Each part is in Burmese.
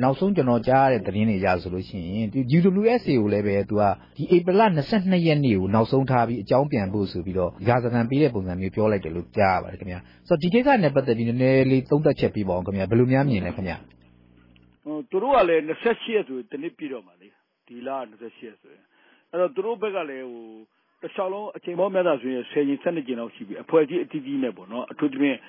နောက်ဆုံးကျွန်တော်ကြားရတဲ့သတင်းတွေအရဆိုလို့ရှိရင်ဒီ UWSA ကိုလည်းပဲသူကဒီဧပြီလ22ရက်နေ့ကိုနောက်ဆုံးထားပြီးအကြောင်းပြန်ဖို့ဆိုပြီးတော့ရာဇသံပေးတဲ့ပုံစံမျိုးပြောလိုက်တယ်လို့ကြားရပါတယ်ခင်ဗျာဆိုတော့ဒီကိစ္စနဲ့ပတ်သက်ပြီးနည်းနည်းလေးသုံးသပ်ချက်ပြပါအောင်ခင်ဗျာဘယ်လိုများမြင်လဲခင်ဗျာသူတို့ကလည်း28ရက်ဆိုတနည်းပြတော့မှာလေဒီလ28ရက်ဆိုရင်အဲ့တော့သူတို့ဘက်ကလည်းတခြားလုံးအချိန်ပေါင်းများစွာဆိုရင်10ကြိမ်12ကြိမ်လောက်ရှိပြီအဖွဲ့အစည်းအတီးတီးနဲ့ပေါ့နော်အထူးသဖြင့်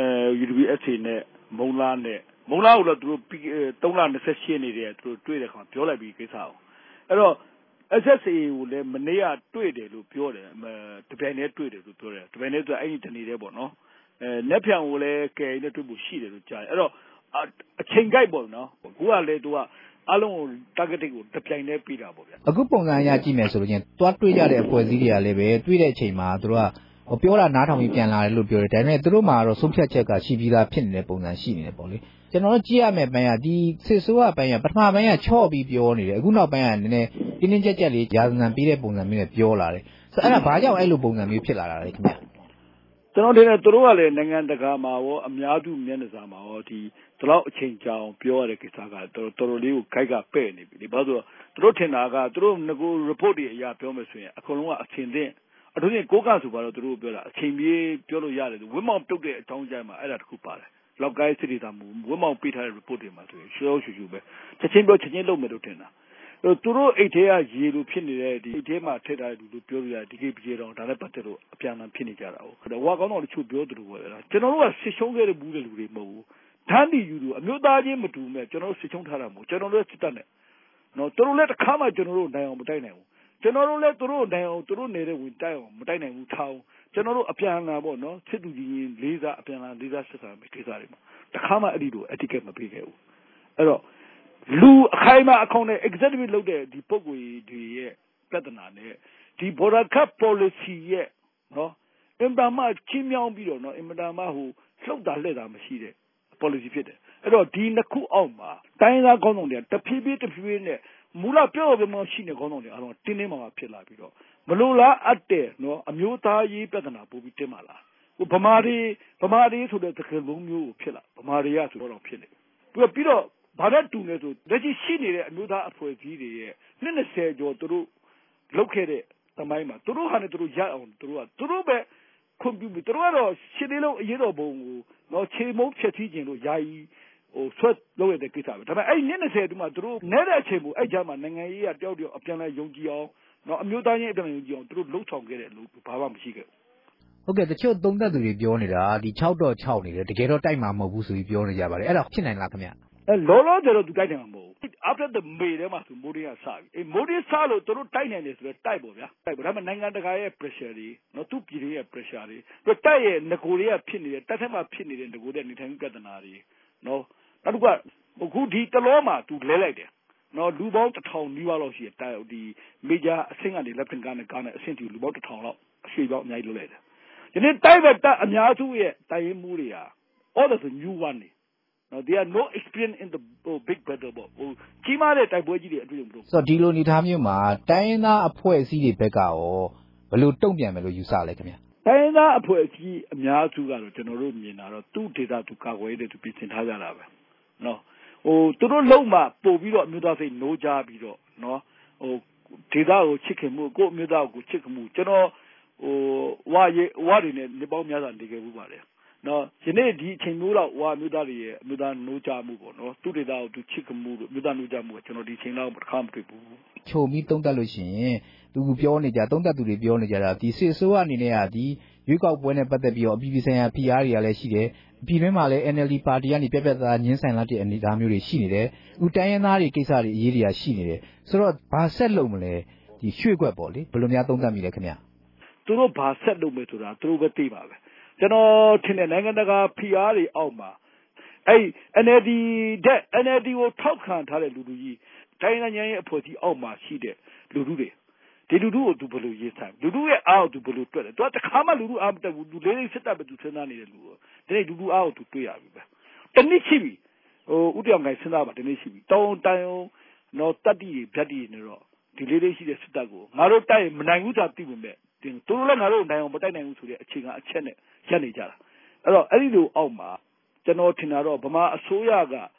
UWSA နဲ့မုံလာကိုတော့သူတို့3လ28ရက်နေ့တည်းသူတို့တွေ့တဲ့ခါပြောလိုက်ပြီးကိစ္စအောင်အဲ့တော့ SSA ကိုလည်းမနေ့ကတွေ့တယ်လို့ပြောတယ်တပြိုင်တည်းတွေ့တယ်လို့ပြောတယ်တပြိုင်တည်းဆိုအဲ့ဒီတနေ့တည်းပေါ့နော်လက်ဖြံကိုလည်းကယ်နဲ့တွေ့ဖို့ရှိတယ်လို့ကြားတယ်အဲ့တော့အချိန်ကြိုက်ပေါ့နော်အခုကလည်းသူကအလုံးကို target ကိုတပြိုင်တည်းပြီးတာပေါ့ဗျာအခုပုံစံအရကြည့်မယ်ဆိုလို့ချင်းတွားတွေ့ကြတဲ့အဖွဲ့အစည်းတွေကလည်းပဲတွေ့တဲ့အချိန်မှာသူတို့ကပြောတာနားထောင်ပြီးပြန်လာတယ်လို့ပြောတယ်ဒါပေမဲ့သူတို့မှာတော့ဆုံးဖြတ်ချက်ကရှိပြီးသားဖြစ်နေတဲ့ပုံစံရှိနေတယ်ပေါ့လေကျွန်တော်တို့ကြည့်ရမယ့်ပိုင်းကဒီစစ်ဆိုးကပိုင်းကပထမပိုင်းကချော့ပြီးပြောနေတယ်အခုနောက်ပိုင်းကနည်းနည်းတင်းတင်းကြပ်ကြပ်လေးရာဇသံပေးတဲ့ပုံစံမျိုးနဲ့ပြောလာတယ်ဆိုတော့အဲ့ဒါဘာကြောင့်အဲ့လိုပုံစံမျိုးဖြစ်လာတာလဲခင်ဗျကျွန်တော်ထင်တယ်သူတို့ကလည်းနိုင်ငံတကာမှာရောအများစုမျက်နှာစာမှာရောဒီလောက်အချိန်ကြာအောင်ပြောရတဲ့ကိစ္စကတော်တော်လေးကိုခိုက်ကပဲ့နေပြီလေဘာလို့ဆိုတော့သူတို့ထင်တာကသူတို့ငကို report တွေအရာပြောမယ်ဆိုရင်အကုန်လုံးကအချိန်သိအထူးသဖြင့်ကိုကဆိုပါတော့သူတို့ပြောတာအချိန်ပြေးပြောလို့ရတယ်ဝင်းမောင်တုတ်တဲ့အကြောင်းကြားမှာအဲ့ဒါတခုပါတယ်လောက်ကိုင်းစစ်ဒေသမှာဝင်းမောင်ပေးထားတဲ့ report တွေမှာဆိုရင်ရှောရှူရှူပဲချက်ချင်းပြောချက်ချင်းလုပ်မယ်လို့ထင်တာသူတို့အိတ်ထဲကရေလိုဖြစ်နေတဲ့ဒီအိတ်ထဲမှာထည့်ထားတဲ့လူတို့ပြောလို့ရတယ်ဒီကိပြေတော့ဒါနဲ့ပတ်သက်လို့အပြန်အလှန်ဖြစ်နေကြတာဟုတ်ဝါကောင်းတော့တချို့ပြောသူတို့ပဲလားကျွန်တော်တို့ကစစ်ရှုံးခဲ့တဲ့ဘူးတဲ့လူတွေမဟုတ်ဘူးဓာတ်တီယူသူအမျိုးသားချင်းမတူမဲ့ကျွန်တော်တို့စစ်ချုံထားတာမဟုတ်ကျွန်တော်တို့စစ်တပ်နဲ့နော်သူတို့လည်းတစ်ခါမှကျွန်တော်တို့နိုင်အောင်မတိုက်နိုင်ဘူးကျွန်တော်တို့လည်းသူတို့နိုင်အောင်သူတို့နေတဲ့ဝင်တိုက်အောင်မတိုက်နိုင်ဘူးထားအောင်ကျွန်တော်တို့အပြန်လာပေါ့နော်စစ်သူကြီးလေးစားအပြန်လာလေးစားစစ်စားမယ်ကိစ္စတွေမှာတစ်ခါမှအဲ့ဒီလို etiquette မပေးခဲ့ဘူးအဲ့တော့လူအခိုင်အမာအကောင့်နဲ့ executive လုပ်တဲ့ဒီပုံကိုယ်တွေရဲ့ပြဿနာနဲ့ဒီ border cut policy ရဲ့နော်အင်တာမချင်းမြောင်းပြီးတော့နော်အင်တာမဟိုလှုပ်တာလှဲ့တာမရှိတဲ့ policy ဖြစ်တယ်အဲ့တော့ဒီနှစ်ခုအောက်မှာတိုင်းသားခေါင်းဆောင်တွေတဖြည်းဖြည်းနဲ့မူလပြောပြမရှိတဲ့ခေါင်းဆောင်တွေအားလုံးတင်းတင်းမာမာဖြစ်လာပြီးတော့မလိုလားအပ်တဲ့နော်အမျိုးသားရေးပြဿနာပို့ပြီးတင်းမာလာဟိုဗမာတွေဆိုတဲ့သခင်လုံးမျိုးကိုဖြစ်လာဗမာတွေကဆိုတော့ဖြစ်နေပြီးတော့ဘာနဲ့တူလဲဆိုလက်ရှိရှိနေတဲ့အမျိုးသားအဖွဲ့အစည်းတွေရဲ့20ကျော်သူတို့လောက်ခဲ့တဲ့တမိုင်းမှာသူတို့ဟာနဲ့သူတို့ရအောင်သူတို့ပဲခွန်ပြုပြီးသူတို့ကတော့ရှင်းလေးလုံးအရေးတော်ပုံကိုတော့ခြေမုံဖြည့်ဆည်းခြင်းလို့ယာယီဆွတ်လုပ်ရတဲ့ကိစ္စပဲဒါပေမဲ့အဲ့20တူမှသူတို့နဲတဲ့အချိန်ကိုအဲ့ကြမှာနိုင်ငံရေးကတယောက်အပြန်လဲယုံကြည်အောင်တော့အမျိုးသားချင်းအပြန်လဲယုံကြည်အောင်သူတို့လှုပ်ဆောင်ခဲ့တဲ့လို့ဘာမှမရှိခဲ့ဘူးဟုတ်ကဲ့တချို့သုံးသက်သူတွေပြောနေတာဒီ6.6နေတယ်တကယ်တော့တိုက်မှာမဟုတ်ဘူးဆိုပြီးပြောနေကြပါတယ်အဲ့ဒါဖြစ်နိုင်လားခင်ဗျလောလောဆယ်တော့သူတိုက်တယ်မှာမဟုတ်ဘူး after the May ထဲမှာသူမိုဒီကစပြီမိုဒီစလို့သူတို့တိုက်နိုင်တယ်ဆိုတော့တိုက်ပေါ့ဗျာတိုက်ပေါ့ဒါပေမဲ့နိုင်ငံတကာရဲ့ pressure တွေနော်သူ့ပြည်ရဲ့ pressure တွေသူတိုက်ရဲ့ငကိုတွေကဖြစ်နေတဲ့တက်ထက်မှဖြစ်နေတဲ့ငကိုတဲ့နေထိုင်ပြဿနာတွေနော်နောက်တစ်ခုကအခုဒီတလောမှာသူလဲလိုက်တယ်နော်လူပေါင်း1000နီးပါးလောက်ရှိတယ်တိုက်ဒီ major အဆင့်ကနေ left and ကနေအဆင့်ထိလူပေါင်း1000လောက်အရှိပေါင်းအများကြီးလုပ်လိုက်တယ်ဒီနေ့တိုက်ပဲတက်အများစုရဲ့တိုင်ရင်မှုတွေဟာ all the new one တွေNo, they are no experience in the big battle ပေါ့ကြီးမားတဲ့တိုက်ပွဲကြီးတွေအတွေ့အကြုံတို့ဆိုတော့ဒီလိုအနေထားမျိုးမှာတိုင်းရင်းသားအဖွဲ့အစည်းတွေဘက်ကရောဘယ်လိုတုံ့ပြန်မယ်လို့ယူဆလဲခင်ဗျတိုင်းရင်းသားအဖွဲ့အစည်းအများစုကတော့ကျွန်တော်တို့မြင်တာတော့သူ့ဒေတာသူကာကွယ်တဲ့သူပြင်ဆင်ထားကြတာပဲနော်သူတို့လုံးမှာပို့ပြီးတော့အမျိုးသားစိတ်နိုးကြပြီးတော့နော်ဒေတာကိုချစ်ခင်မှုကိုအမျိုးသားကိုချစ်ခင်မှုကျွန်တော်ဝါတွေနဲ့နေပေါင်းများစွာနေခဲ့မှုပါတယ်နော်ဒီနေ့ဒီအချိန်မျိုးတော့ဝါမျိုးသားတွေရဲ့အမျိုးသားနိုးကြမှုပေါ့နော်သူဒေတာကိုသူချစ်ကမှုလို့မျိုးသားနိုးကြမှုကကျွန်တော်ဒီအချိန်လောက်တစ်ခါမတွေ့ဘူးခြုံပြီးသုံးသပ်လို့ရှိရင်သူပြောနေကြသုံးသပ်သူတွေပြောနေကြတာဒီစစ်အစိုးရအနေနဲ့ကဒီရွေးကောက်ပွဲနဲ့ပတ်သက်ပြီးတော့အပြည်ပြည်ဆိုင်ရာ PR တွေကလည်းရှိတယ်ပြည်တွင်းမှာလည်း NLD ပါတီကနေပြက်သားညှင်းဆန်လာတဲ့အနေအထားမျိုးတွေရှိနေတယ်ဥတိုင်းရင်းသားတွေကိစ္စတွေအရေးတွေကရှိနေတယ်ဆိုတော့ဘာဆက်လုပ်မလဲဒီရွှေ့ကွက်ပေါ့လေဘယ်လိုများသုံးသပ်မိလဲခင်ဗျသူတို့ဘာဆက်လုပ်မယ်ဆိုတာသူတို့ပဲသိပါပဲကျွန်တော်ထင်တယ်နိုင်ငံတကာ PR တွေအောက်မှာအဲ့ NLD ကိုထောက်ခံထားတဲ့လူလူကြီးတိုင်းနိုင်ငံရဲ့အဖွဲ့အစည်းအောက်မှာရှိတဲ့လူလူတွေဒီလူလူကိုသူဘယ်လိုရေးဆိုင်လူလူရဲ့အားကိုသူဘယ်လိုတွက်လဲသူကတခါမှလူလူအားမတက်ဘူးလူလေးလေးစစ်တပ်ပဲသူစဉ်းစားနေတဲ့လူကိုဒီနေ့လူလူအားကိုသူတွေ့ရပြီပဲတနည်းရှိပြီဥတယောင်ကိုစဉ်းစားပါတနည်းရှိပြီတောင်းတိုင်အောင်တော့တတိဖြတ်တည်နေတော့ဒီလေးလေးရှိတဲ့စစ်တပ်ကိုငါတို့တိုက်မနိုင်ဘူးဆိုတာသိပေမဲ့သူတို့လည်းငါတို့နိုင်အောင်မတိုက်နိုင်ဘူးဆိုတဲ့အချိန်ကအချက်နဲ့ရပ်နေကြတာအဲ့တော့အဲ့ဒီလိုအောက်မှာကျွန်တော်ထင်တာတော့ဗမာအစိုးရက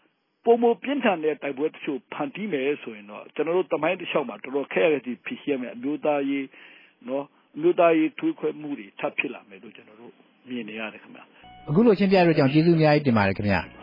ပုံမပြင်းထန်တဲ့တိုက်ပွဲတချို့ဖန်တီးမယ်ဆိုရင်တော့ကျွန်တော်တို့တမိုင်းတစ်လျှောက်မှာတော်တော်ခက်ရတဲ့ဖြစ်ရှိရမယ်အမျိုးသားရေးနော်အမျိုးသားရေးထွေးခွဲမှုတွေထပ်ဖြစ်လာမယ်လို့ကျွန်တော်တို့မြင်နေရတယ်ခင်ဗျာအခုလိုချင်းပြရတဲ့ကြောင့်ကျေးဇူးအများကြီးတင်ပါတယ်ခင်ဗျာ